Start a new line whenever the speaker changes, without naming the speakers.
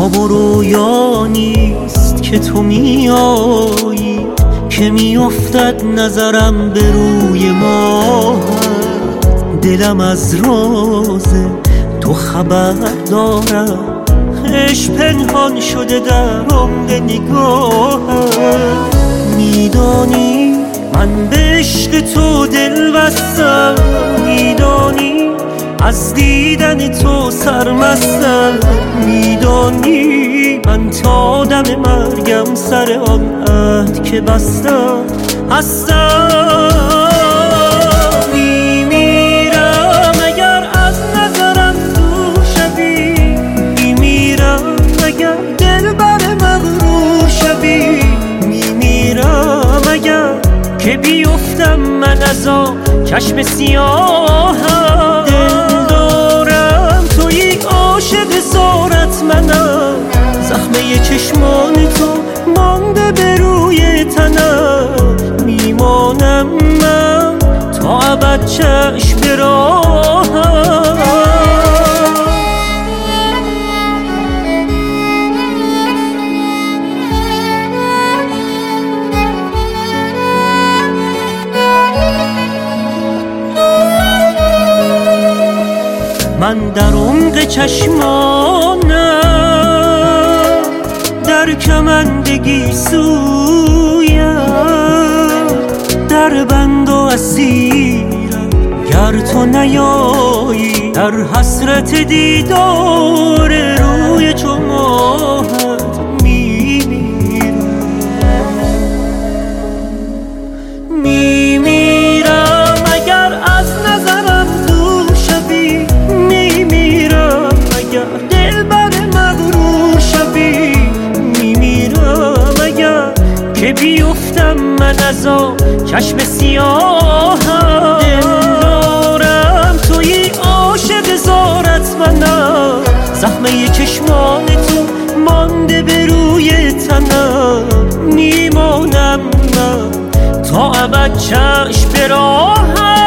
خواب و رویا نیست که تو میایی، که میافتد نظرم به روی ما. دلم از راز تو خبر دارم، عشق پنهان شده در عمق نگاهم. میدانی من به عشق تو دل بستم، میدانی از دیدن تو سرمستم، میدانی من تا دم مرگم سر آن عهد که بستم هستم. میمیرم اگر از نظرم دور شوی، میمیرم اگر دل بر مغرور شوی، میمیرم اگر که بیفتم من از آن چشم سیاهم. دل دارم توی عاشق زارت منم، زخمه چشمان تو مانده به روی تنم. میمانم من تا ابد چشم به راهم. من در عمق چشمانم در کمندگی سویم، در بند و اسیرم گر تو نیایی، در حسرت دیدار روی چو ماهت میمیرم اگر از نظرم دور شوی، میمیرم اگر دل بر مغرور شوی، میمیرم اگر که بیفتم من از آن چشم سیاهم. دل دارم توی عاشق زارت منم، زخمه چشمان تو مانده به روی تنم. میمانم من تا ابد چشم به راهم.